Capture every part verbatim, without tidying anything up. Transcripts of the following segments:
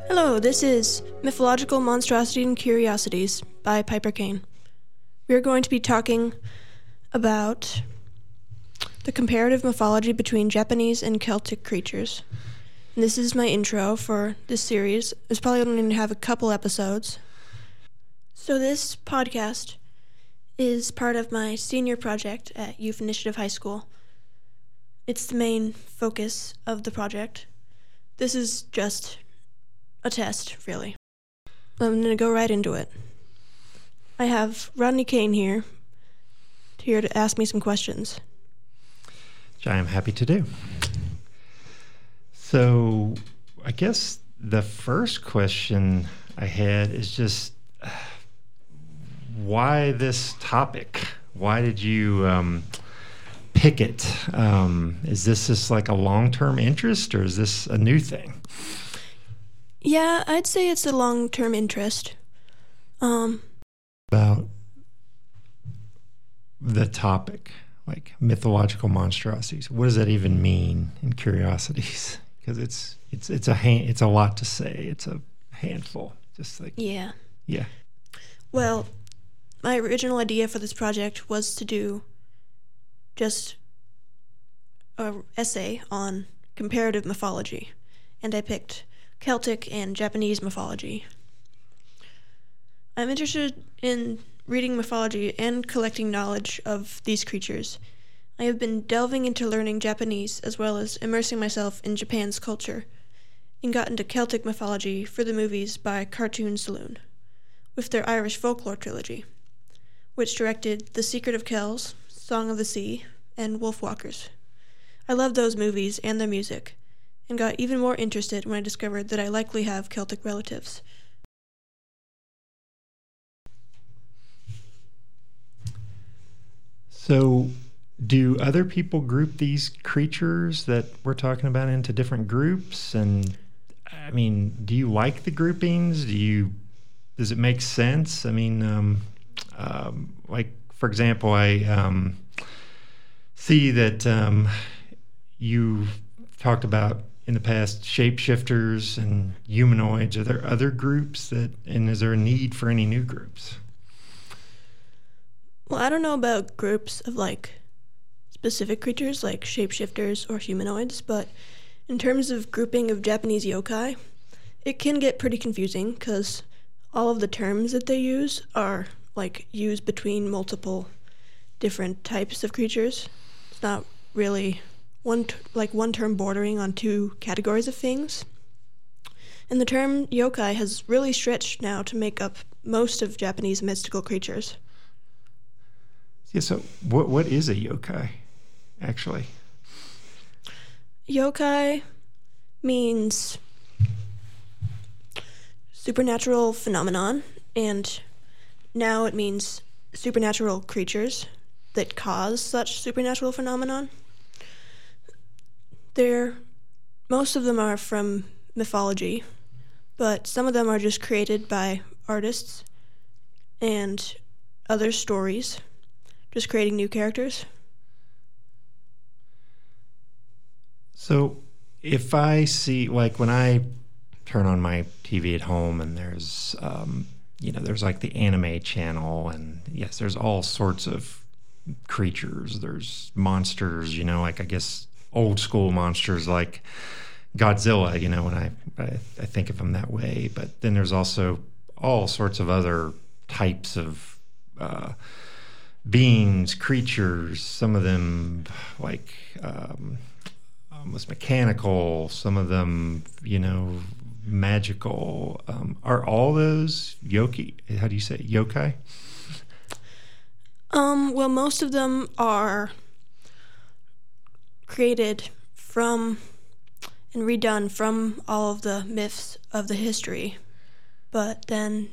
Hello, this is Mythological Monstrosity and Curiosities by Piper Kane. We are going to be talking about the comparative mythology between Japanese and Celtic creatures. And this is my intro for this series. It's probably only going to have a couple episodes. So this podcast is part of my senior project at Youth Initiative High School. It's the main focus of the project. This is just a test, really. I'm going to go right into it. I have Rodney Kane here, here to ask me some questions. Which I am happy to do. So, I guess the first question I had is just, uh, why this topic? Why did you um, pick it? Um, is this just like a long-term interest, or is this a new thing? Yeah, I'd say it's a long-term interest. Um, About the topic, like mythological monstrosities. What does that even mean in Curiosities? Because it's it's it's a hand, it's a lot to say. It's a handful. Just like yeah. yeah. Well, my original idea for this project was to do just an essay on comparative mythology, and I picked Celtic and Japanese mythology. I'm interested in reading mythology and collecting knowledge of these creatures. I have been delving into learning Japanese as well as immersing myself in Japan's culture, and got into Celtic mythology for the movies by Cartoon Saloon, with their Irish folklore trilogy, which directed The Secret of Kells, Song of the Sea, and Wolfwalkers. I love those movies and their music, and got even more interested when I discovered that I likely have Celtic relatives. So, do other people group these creatures that we're talking about into different groups? And I mean, do you like the groupings? Do you? Does it make sense? I mean, um, um, like for example, I um, see that um, you talked about in the past shapeshifters and humanoids. Are there other groups that, and is there a need for any new groups? Well, I don't know about groups of like specific creatures like shapeshifters or humanoids, but in terms of grouping of Japanese yokai, it can get pretty confusing because all of the terms that they use are like used between multiple different types of creatures. It's not really one t- like one term bordering on two categories of things. And the term yokai has really stretched now to make up most of Japanese mystical creatures. Yeah, so what what is a yokai, actually? Yokai means supernatural phenomenon, and now it means supernatural creatures that cause such supernatural phenomenon. They're, most of them are from mythology, but some of them are just created by artists and other stories, just creating new characters. So if I see, like when I turn on my T V at home and there's, um, you know, there's like the anime channel, and yes, there's all sorts of creatures. There's monsters, you know, like I guess old school monsters like Godzilla, you know, when I, I, I think of them that way. But then there's also all sorts of other types of uh, beings, creatures, some of them like um, almost mechanical, some of them, you know, magical. Um, are all those yoki? How do you say it? Yokai? Um, well, most of them are created from and redone from all of the myths of the history, but then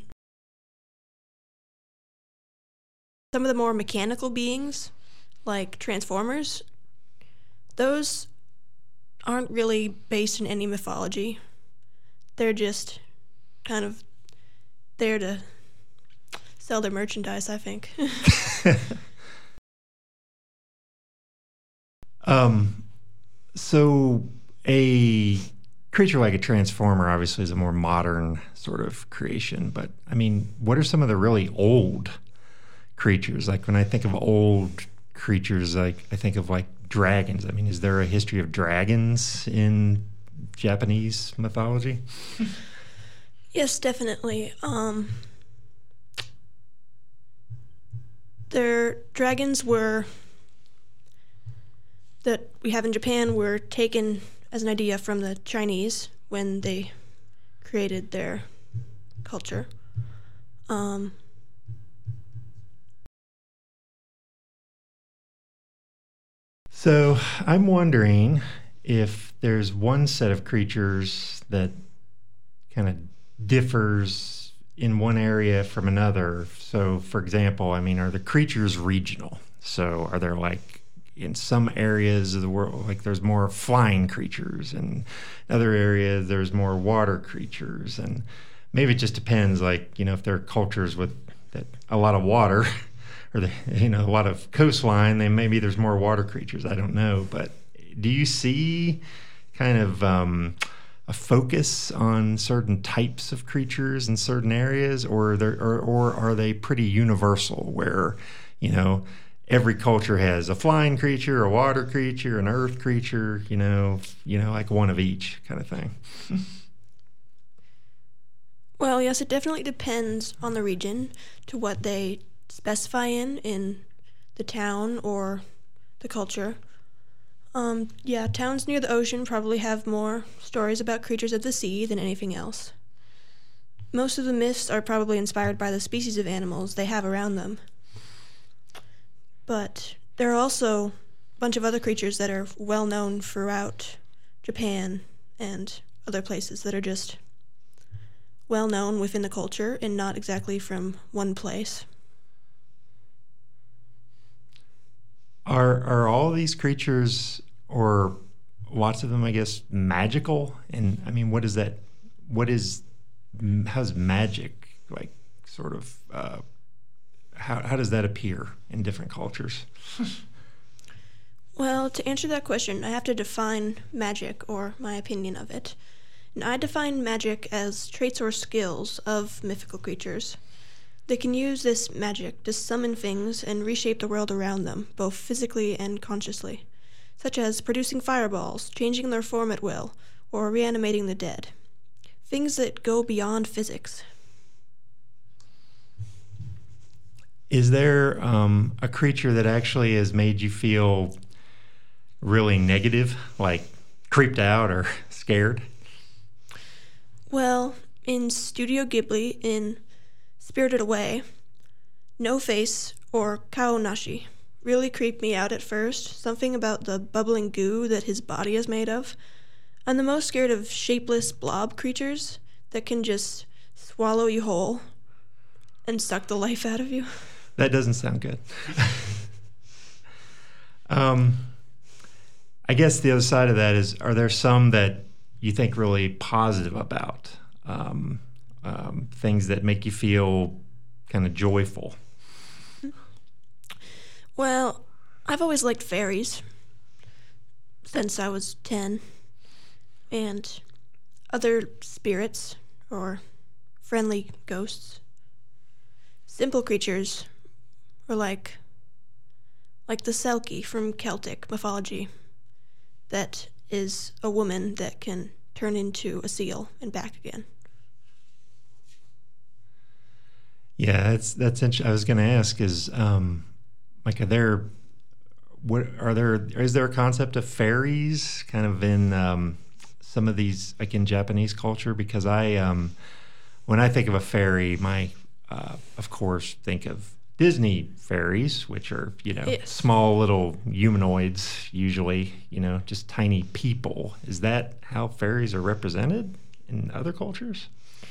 some of the more mechanical beings, like Transformers, those aren't really based in any mythology. They're just kind of there to sell their merchandise, I think. um, so a creature like a transformer obviously is a more modern sort of creation. But I mean, what are some of the really old creatures? Like when I think of old creatures, like I think of like dragons. I mean, is there a history of dragons in Japanese mythology? Yes, definitely. Um, their dragons were that we have in Japan were taken as an idea from the Chinese when they created their culture. Um, so I'm wondering if there's one set of creatures that kind of differs in one area from another. So, for example, I mean, are the creatures regional? So are there like in some areas of the world, like there's more flying creatures, and in other areas there's more water creatures, and maybe it just depends, like, you know, if there are cultures with that a lot of water or the, you know, a lot of coastline, then maybe there's more water creatures. I don't know. But do you see kind of um, a focus on certain types of creatures in certain areas, or, there, or, or are they pretty universal where, you know, every culture has a flying creature, a water creature, an earth creature, you know, you know, like one of each kind of thing? Well, yes, it definitely depends on the region to what they specify in, in the town or the culture. Um, yeah, towns near the ocean probably have more stories about creatures of the sea than anything else. Most of the myths are probably inspired by the species of animals they have around them. But there are also a bunch of other creatures that are well known throughout Japan and other places that are just well known within the culture and not exactly from one place. Are are all these creatures, or lots of them, I guess, magical? And I mean, what is that? What is how's magic like? Sort of. Uh, how how does that appear in different cultures? Well, to answer that question, I have to define magic, or my opinion of it. And I define magic as traits or skills of mythical creatures. They can use this magic to summon things and reshape the world around them, both physically and consciously, such as producing fireballs, changing their form at will, or reanimating the dead. Things that go beyond physics. Is there um, a creature that actually has made you feel really negative, like creeped out or scared? Well, in Studio Ghibli, in Spirited Away, No Face, or Kaonashi, really creeped me out at first. Something about the bubbling goo that his body is made of. I'm the most scared of shapeless blob creatures that can just swallow you whole and suck the life out of you. That doesn't sound good. um, I guess the other side of that is, are there some that you think really positive about? Um, um, things that make you feel kind of joyful? Well, I've always liked fairies since I was ten, and other spirits or friendly ghosts. Simple creatures are like like the Selkie from Celtic mythology, that is a woman that can turn into a seal and back again. Yeah, that's that's interesting. I was going to ask, is um, like, are there what are there is there a concept of fairies kind of in um, some of these, like in Japanese culture? Because I um, when I think of a fairy, my uh, of course think of Disney fairies, which are, you know, yes. small little humanoids, usually, you know, just tiny people. Is that how fairies are represented in other cultures?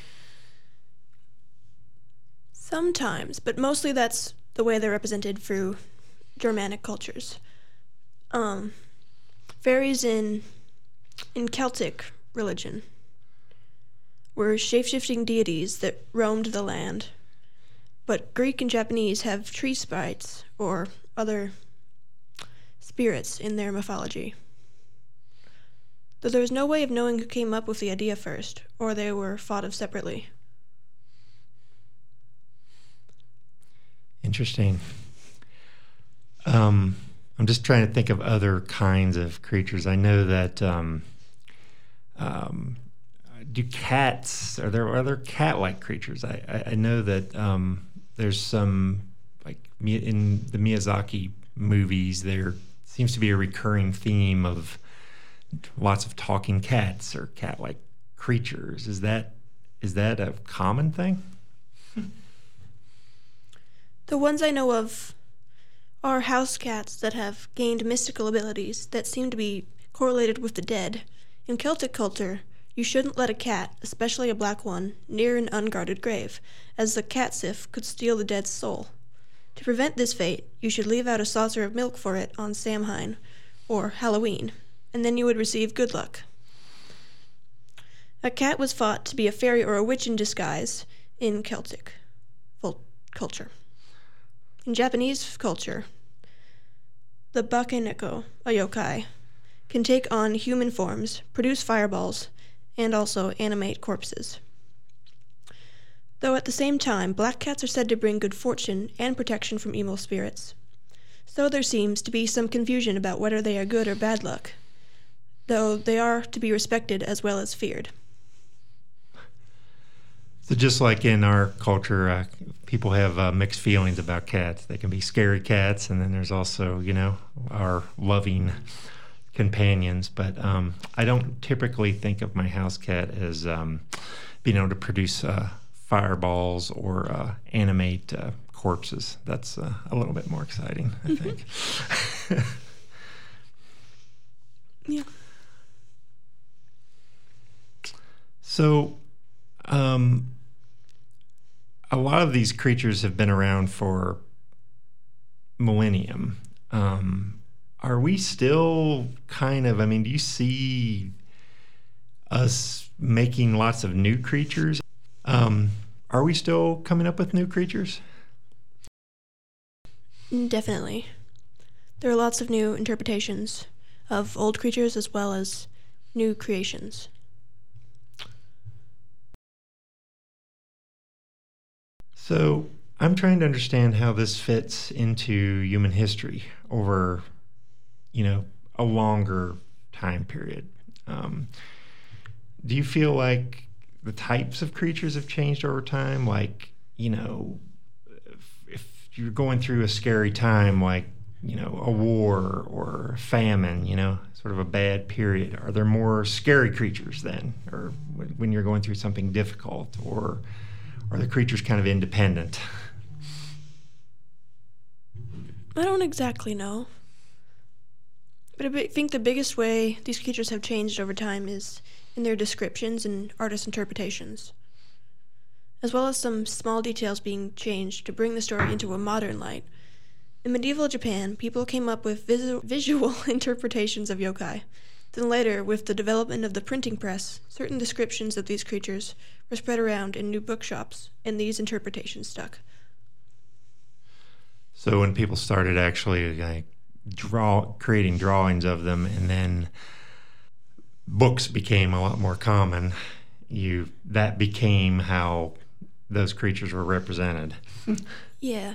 Sometimes, but mostly that's the way they're represented through Germanic cultures. Um, fairies in in Celtic religion were shape-shifting deities that roamed the land. But Greek and Japanese have tree sprites or other spirits in their mythology. though there was no way of knowing who came up with the idea first, or they were thought of separately. Interesting. Um, I'm just trying to think of other kinds of creatures. I know that um, um, do cats, are there other cat-like creatures? I, I, I know that um, there's some, like in the Miyazaki movies, there seems to be a recurring theme of lots of talking cats or cat-like creatures. Is that is that a common thing? The ones I know of are house cats that have gained mystical abilities that seem to be correlated with the dead. In Celtic culture, you shouldn't let a cat, especially a black one, near an unguarded grave, as the catsif could steal the dead's soul. To prevent this fate, you should leave out a saucer of milk for it on Samhain, or Halloween, and then you would receive good luck. A cat was thought to be a fairy or a witch in disguise in Celtic culture. In Japanese culture, the bakeneko, a yokai, can take on human forms, produce fireballs, and also animate corpses. Though at the same time, black cats are said to bring good fortune and protection from evil spirits. So there seems to be some confusion about whether they are good or bad luck, though they are to be respected as well as feared. So just like in our culture, uh, people have uh, mixed feelings about cats. They can be scary cats, and then there's also, you know, our loving companions. But um, I don't typically think of my house cat as um, being able to produce uh, fireballs or uh, animate uh, corpses. That's uh, a little bit more exciting, I think. Yeah. So, um, a lot of these creatures have been around for millennium. Um, are we still kind of, I mean, do you see us making lots of new creatures? Um, are we still coming up with new creatures? Definitely. There are lots of new interpretations of old creatures as well as new creations. So I'm trying to understand how this fits into human history over, you know, a longer time period. Um, do you feel like the types of creatures have changed over time? Like, you know, if, if you're going through a scary time, like, you know, a war or a famine, you know, sort of a bad period, are there more scary creatures then? Or when you're going through something difficult, or are the creatures kind of independent? I don't exactly know. But I think the biggest way these creatures have changed over time is in their descriptions and artist interpretations, as well as some small details being changed to bring the story into a modern light. In medieval Japan, people came up with visu- visual interpretations of yokai. Then later, with the development of the printing press, certain descriptions of these creatures were spread around in new bookshops, and these interpretations stuck. So when people started actually like draw, creating drawings of them, and then books became a lot more common, you that became how those creatures were represented. Yeah.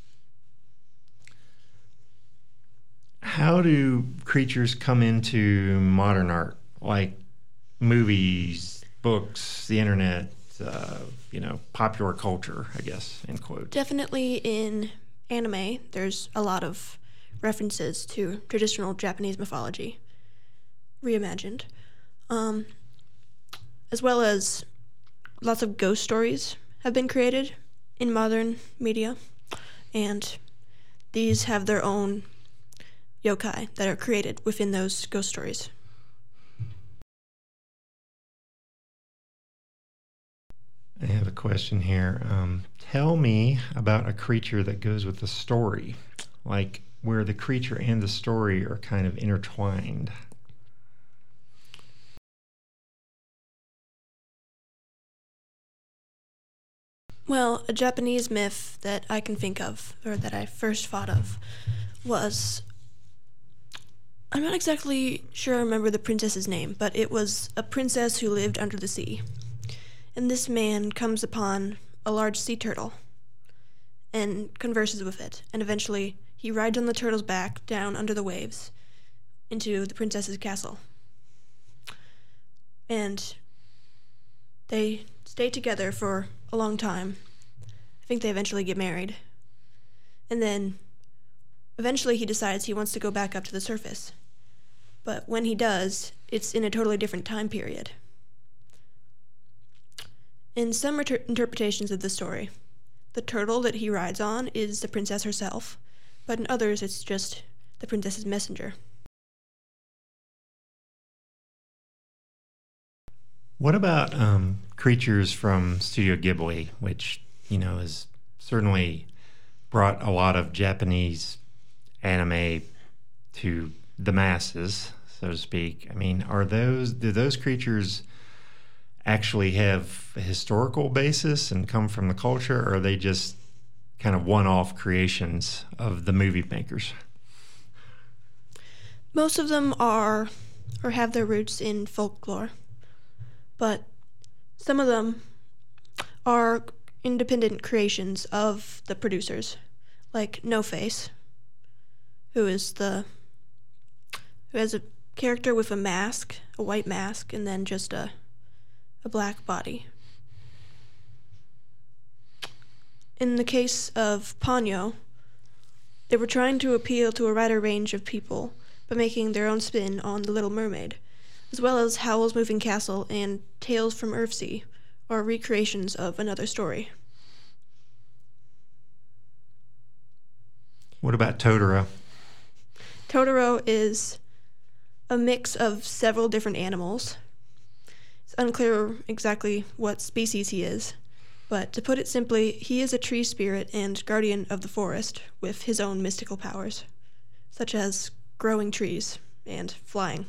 How do creatures come into modern art, like movies, books, the internet, uh, you know, popular culture, I guess, in quotes? Definitely in anime, there's a lot of references to traditional Japanese mythology, reimagined, um, as well as lots of ghost stories have been created in modern media, and these have their own yokai that are created within those ghost stories. I have a question here. Um, tell me about a creature that goes with the story, like where the creature and the story are kind of intertwined. Well, a Japanese myth that I can think of, or that I first thought of, was I'm not exactly sure I remember the princess's name, but it was a princess who lived under the sea. And this man comes upon a large sea turtle and converses with it, and eventually he rides on the turtle's back down under the waves into the princess's castle. And they stay together for a long time. I think they eventually get married. And then eventually he decides he wants to go back up to the surface. But when he does, it's in a totally different time period. In some inter- interpretations of the story, the turtle that he rides on is the princess herself, but in others it's just the princess's messenger. What about um, creatures from Studio Ghibli, which, you know, has certainly brought a lot of Japanese anime to the masses, so to speak? I mean, are those do those creatures actually have a historical basis and come from the culture, or are they just kind of one-off creations of the movie makers? Most of them are or have their roots in folklore, but some of them are independent creations of the producers, like No Face, who is the who has a character with a mask, a white mask, and then just a a black body. In the case of Ponyo, they were trying to appeal to a wider range of people by making their own spin on The Little Mermaid, as well as Howl's Moving Castle and Tales from Earthsea, or recreations of another story. What about Totoro? Totoro is a mix of several different animals. It's unclear exactly what species he is, but to put it simply, he is a tree spirit and guardian of the forest with his own mystical powers, such as growing trees and flying.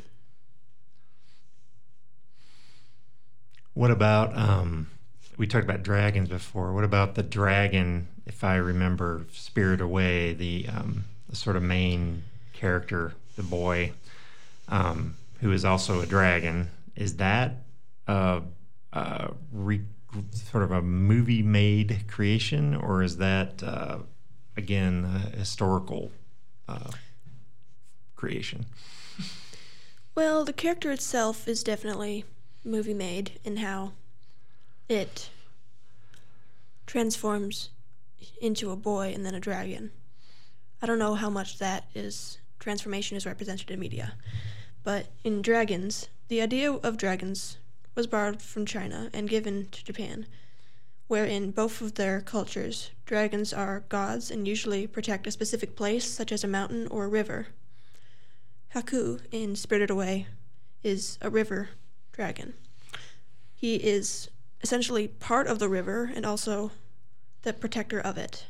What about, um, we talked about dragons before. What about the dragon, if I remember Spirit Away, the, um, the sort of main character, the boy, um, who is also a dragon? Is that a, a re, sort of a movie-made creation, or is that, uh, again, a historical uh, creation? Well, the character itself is definitely movie-made in how it transforms into a boy and then a dragon. I don't know how much that is transformation is represented in media, but in dragons, the idea of dragons was borrowed from China and given to Japan, where in both of their cultures, dragons are gods and usually protect a specific place, such as a mountain or a river. Haku, in Spirited Away, is a river dragon. He is essentially part of the river and also the protector of it.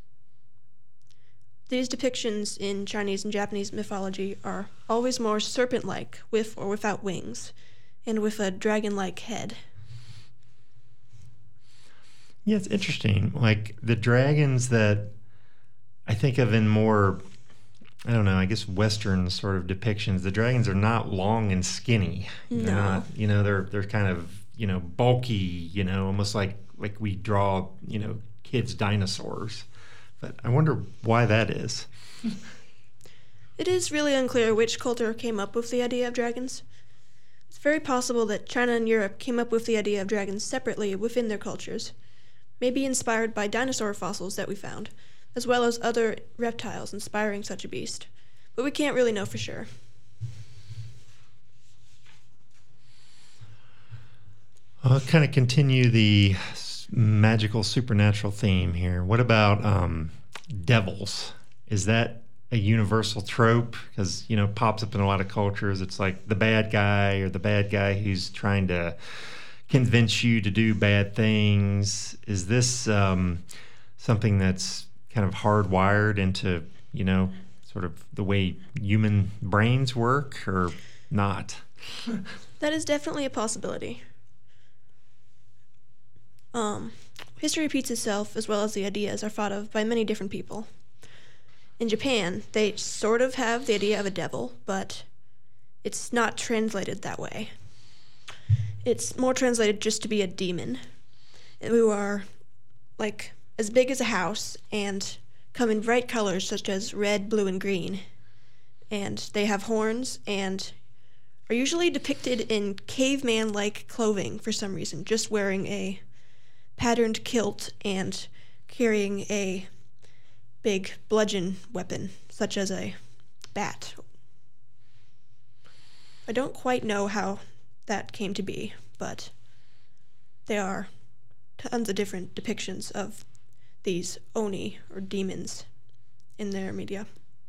These depictions in Chinese and Japanese mythology are always more serpent-like, with or without wings, and with a dragon-like head. Yeah, it's interesting. Like the dragons that I think of in more, I don't know, I guess Western sort of depictions, the dragons are not long and skinny. They're No. not, you know, they're they're kind of, you know, bulky, you know, almost like like we draw, you know, kids' dinosaurs. But I wonder why that is. It is really unclear which culture came up with the idea of dragons. It's very possible that China and Europe came up with the idea of dragons separately within their cultures, maybe inspired by dinosaur fossils that we found, as well as other reptiles inspiring such a beast. But we can't really know for sure. I'll kind of continue the s- magical supernatural theme here. What about um, devils? Is that a universal trope? Because, you know, it pops up in a lot of cultures. It's like the bad guy or the bad guy who's trying to convince you to do bad things. Is this um, something that's kind of hardwired into, you know, sort of the way human brains work, or not? That is definitely a possibility. Um, history repeats itself, as well as the ideas are thought of by many different people. in Japan, they sort of have the idea of a devil, but it's not translated that way. It's more translated just to be a demon, who are like as big as a house and come in bright colors such as red, blue, and green. And they have horns and are usually depicted in caveman-like clothing for some reason, just wearing a patterned kilt and carrying a big bludgeon weapon, such as a bat. I don't quite know how that came to be, but there are tons of different depictions of these oni, or demons, in their media.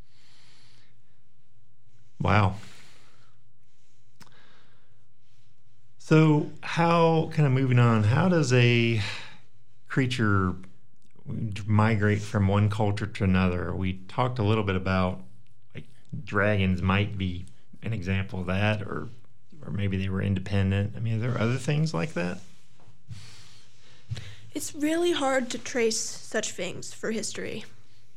Wow. So how, kind of moving on, how does a creature migrate from one culture to another? We talked a little bit about, like, dragons might be an example of that, or or maybe they were independent. I mean, are there other things like that? It's really hard to trace such things for history.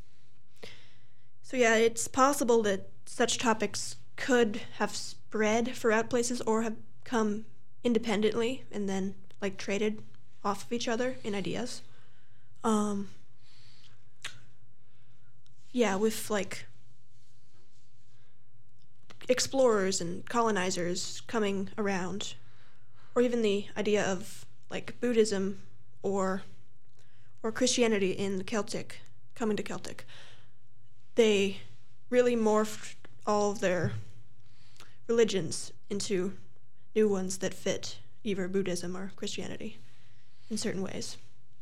So yeah, it's possible that such topics could have spread throughout places or have come independently and then like traded off of each other in ideas. Um, yeah, with like explorers and colonizers coming around, or even the idea of like Buddhism or or Christianity in Celtic, coming to Celtic. They really morphed all of their religions into new ones that fit either Buddhism or Christianity in certain ways.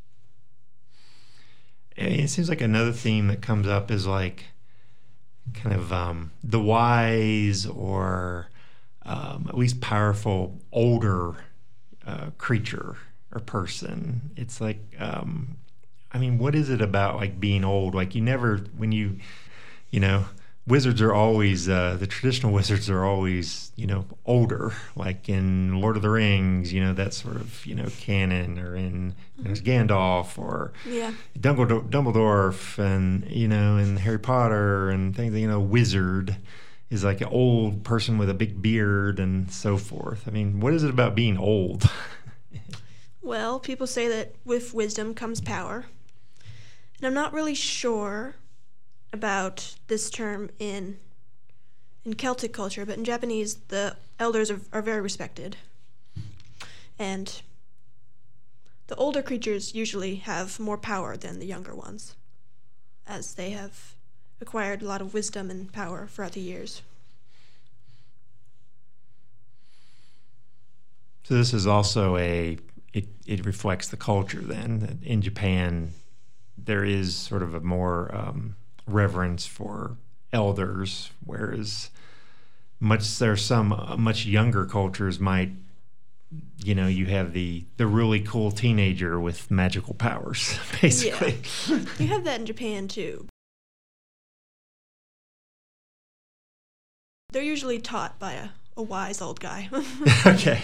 It seems like another theme that comes up is like kind of um, the wise or um, at least powerful older uh, creature or person. It's like, um, I mean, what is it about like being old? Like you never, when you, you know, wizards are always, uh, the traditional wizards are always, you know, older, like in Lord of the Rings, you know, that sort of, you know, canon, or in, there's Gandalf or Yeah. Dumbledore, Dumbledore and, you know, and Harry Potter and things, you know, wizard is like an old person with a big beard and so forth. I mean, what is it about being old? Well, people say that with wisdom comes power. And I'm not really sure about this term in in Celtic culture, but in Japanese, the elders are, are very respected. And the older creatures usually have more power than the younger ones, as they have acquired a lot of wisdom and power throughout the years. So this is also a, it, it reflects the culture then, that in Japan there is sort of a more um, reverence for elders, whereas much there's some uh, much younger cultures might, you know, you have the the really cool teenager with magical powers, basically. Yeah. You have that in Japan too. They're usually taught by a, a wise old guy. Okay.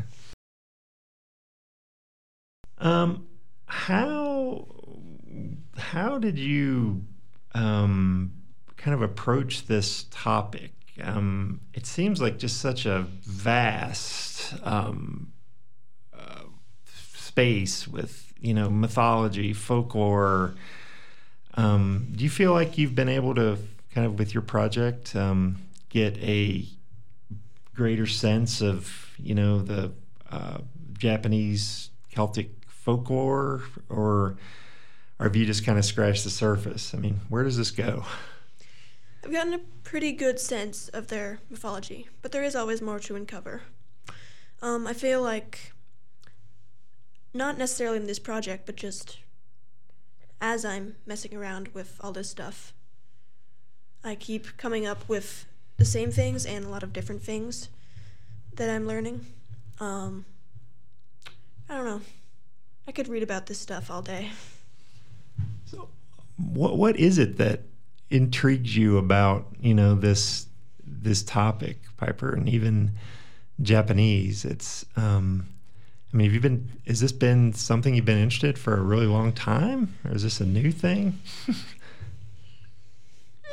Um, how how did you um, kind of approach this topic? Um, it seems like just such a vast um, uh, space with, you know, mythology, folklore. Um, do you feel like you've been able to kind of with your project um, get a greater sense of, you know, the uh, Japanese Celtic folklore, or, or have you just kind of scratched the surface? I mean, where does this go? I've gotten a pretty good sense of their mythology, but there is always more to uncover. Um, I feel like, not necessarily in this project, but just as I'm messing around with all this stuff, I keep coming up with the same things and a lot of different things that I'm learning. Um, I don't know. I could read about this stuff all day. So, what what is it that intrigues you about, you know, this this topic, Piper, and even Japanese? It's, um, I mean, have you been? Has this been something you've been interested for a really long time, or is this a new thing?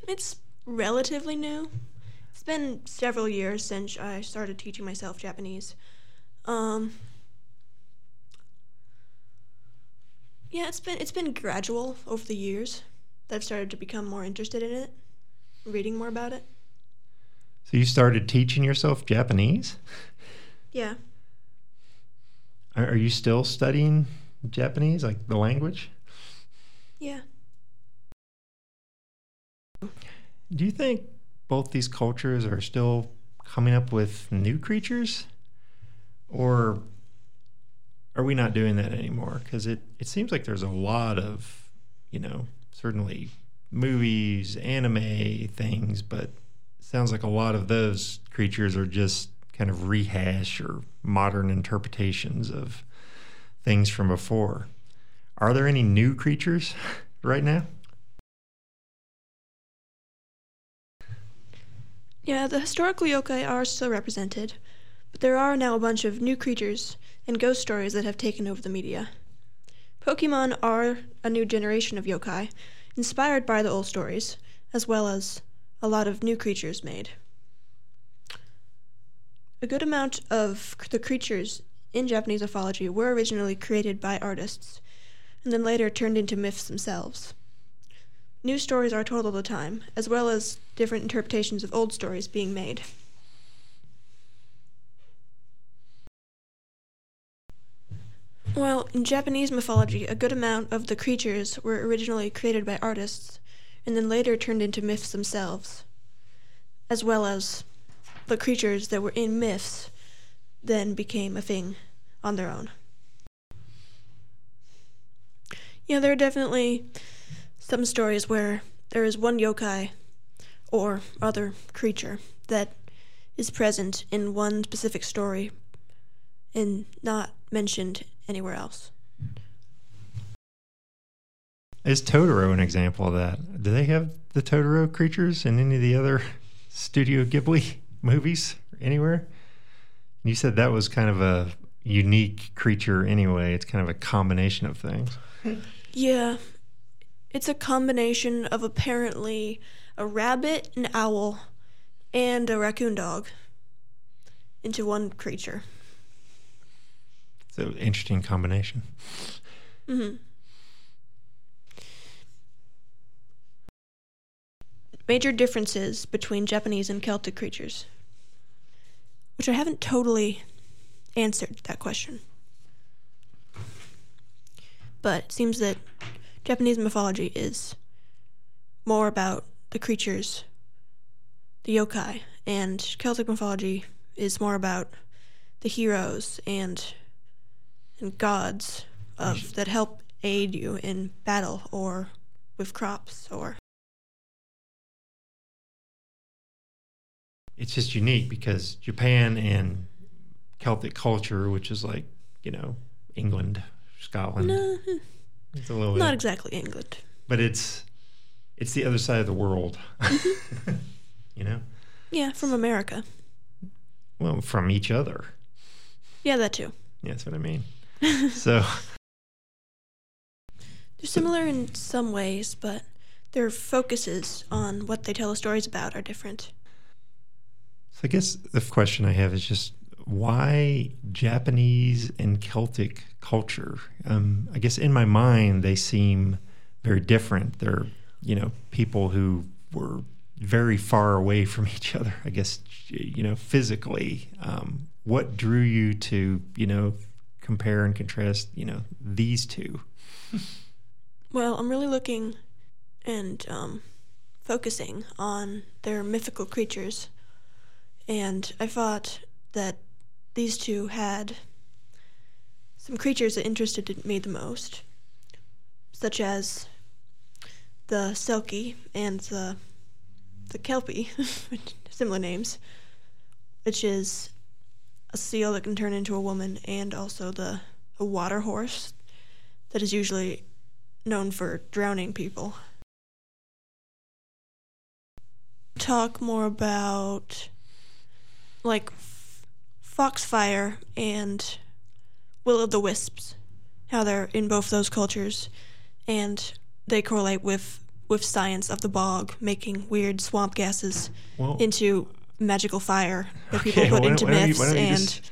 It's relatively new. It's been several years since I started teaching myself Japanese. Um, yeah, it's been it's been gradual over the years that I've started to become more interested in it, reading more about it. So you started teaching yourself Japanese? Yeah. Are, are you still studying Japanese, like the language? Yeah. Do you think both these cultures are still coming up with new creatures? Or are we not doing that anymore? Because it, it seems like there's a lot of, you know, certainly movies, anime things, but it sounds like a lot of those creatures are just kind of rehash or modern interpretations of things from before. Are there any new creatures right now? Yeah, the historical yokai are still represented, but there are now a bunch of new creatures and ghost stories that have taken over the media. Pokemon are a new generation of yokai, inspired by the old stories, as well as a lot of new creatures made. A good amount of the creatures in Japanese mythology were originally created by artists, and then later turned into myths themselves. New stories are told all the time, as well as different interpretations of old stories being made. Well, in Japanese mythology, a good amount of the creatures were originally created by artists, and then later turned into myths themselves, as well as the creatures that were in myths then became a thing on their own. Yeah, there are definitely some stories where there is one yokai or other creature that is present in one specific story and not mentioned anywhere else. Is Totoro an example of that? Do they have the Totoro creatures in any of the other Studio Ghibli movies or anywhere? You said that was kind of a unique creature anyway. It's kind of a combination of things. Yeah. It's a combination of apparently a rabbit, an owl, and a raccoon dog into one creature. It's an interesting combination. Mm-hmm. Major differences between Japanese and Celtic creatures, which I haven't totally answered that question. But it seems that Japanese mythology is more about the creatures, the yokai, and Celtic mythology is more about the heroes and and gods of that help aid you in battle or with crops or. It's just unique because Japan and Celtic culture, which is like, you know, England, Scotland. No, It's a little not bit, exactly England. but it's it's the other side of the world. You know? Yeah, from America. Well, from each other. Yeah, that too. Yeah, that's what I mean. So They're similar in some ways, but their focuses on what they tell the stories about are different. So I guess the question I have is just why Japanese and Celtic culture? Um, I guess in my mind they seem very different. They're, you know, people who were very far away from each other, I guess, you know, physically. Um, what drew you to, you know, compare and contrast, you know, these two? Well, I'm really looking and um, focusing on their mythical creatures. And I thought that these two had some creatures that interested me the most, such as the Selkie and the the Kelpie, similar names, which is a seal that can turn into a woman, and also the a water horse that is usually known for drowning people. Talk more about like Foxfire and Will-o'-the-Wisps, how they're in both those cultures, and they correlate with with science of the bog, making weird swamp gases Well, into magical fire that people okay, put why into don't- why don't you- myths. why don't you And just-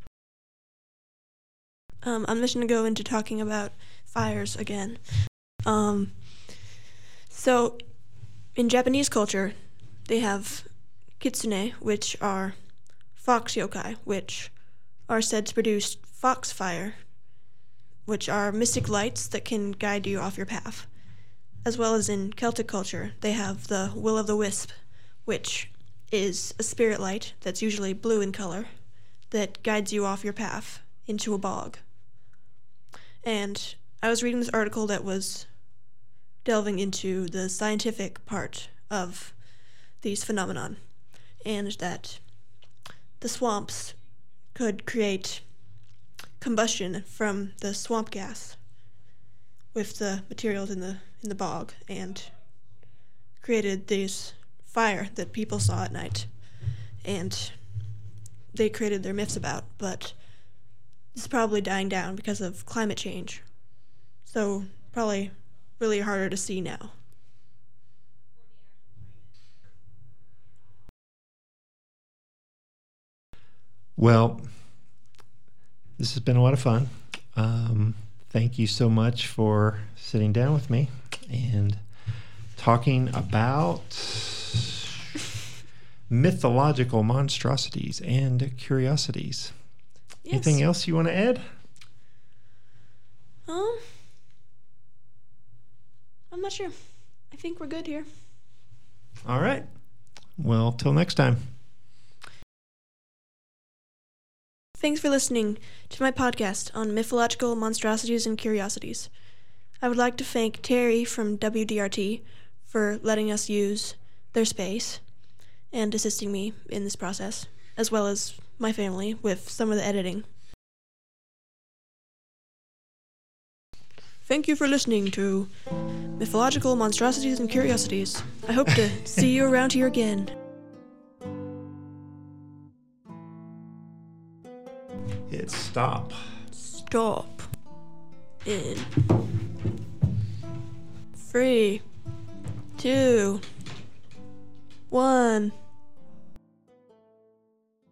um, I'm just going to go into talking about fires again. Um, so, in Japanese culture, they have kitsune, which are fox yokai, which are said to produce foxfire, which are mystic lights that can guide you off your path. As well as in Celtic culture, they have the will-o'-the-wisp, which is a spirit light that's usually blue in color that guides you off your path into a bog. And I was reading this article that was delving into the scientific part of these phenomenon, and that the swamps could create combustion from the swamp gas with the materials in the in the bog, and created this fire that people saw at night, and they created their myths about. But this is probably dying down because of climate change, so probably really harder to see now. Well, this has been a lot of fun. Um, thank you so much for sitting down with me and talking about mythological monstrosities and curiosities. Yes. Anything else you want to add? Um, I'm not sure. I think we're good here. All right. Well, till next time. Thanks for listening to my podcast on mythological monstrosities and curiosities. I would like to thank Terry from W D R T for letting us use their space and assisting me in this process, as well as my family with some of the editing. Thank you for listening to Mythological Monstrosities and Curiosities. I hope to see you around here again. Hit stop. Stop. In. Three. Two. One.